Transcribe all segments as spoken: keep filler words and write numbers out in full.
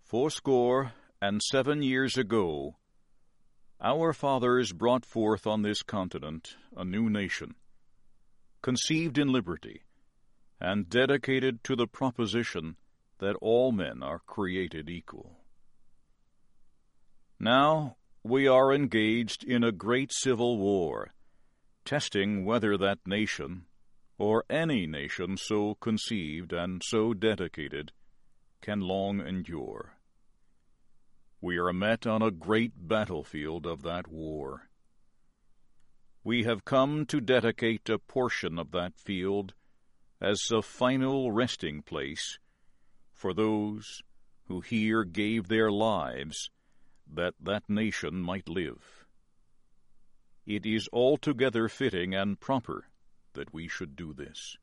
Fourscore and seven years ago, our fathers brought forth on this continent a new nation, conceived in liberty, and dedicated to the proposition that all men are created equal. Now we are engaged in a great civil war, testing whether that nation, or any nation so conceived and so dedicated, can long endure. We are met on a great battlefield of that war. We have come to dedicate a portion of that field as a final resting place for those who here gave their lives that that nation might live. It is altogether fitting and proper that we should do this.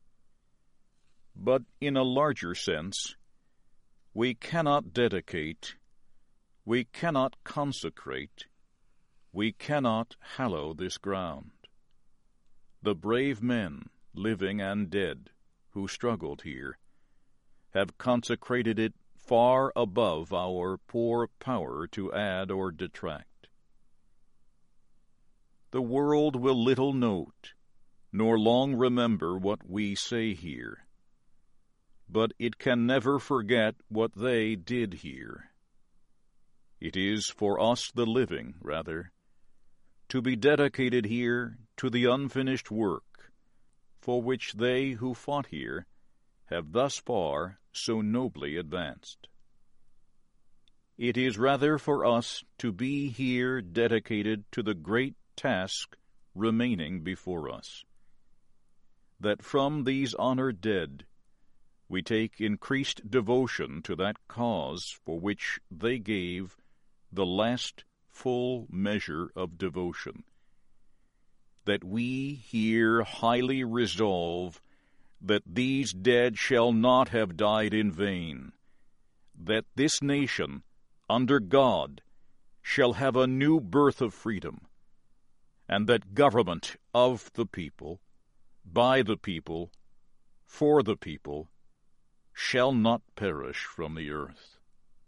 But in a larger sense, we cannot dedicate, we cannot consecrate, we cannot hallow this ground. The brave men, living and dead, who struggled here, have consecrated it far above our poor power to add or detract. The world will little note, nor long remember what we say here, but it can never forget what they did here. It is for us the living, rather, to be dedicated here to the unfinished work for which they who fought here have thus far so nobly advanced. It is rather for us to be here dedicated to the great task remaining before us, that from these honored dead we take increased devotion to that cause for which they gave the last full measure of devotion, that we here highly resolve that these dead shall not have died in vain, that this nation, under God, shall have a new birth of freedom, and that government of the people, by the people, for the people, shall not perish from the earth.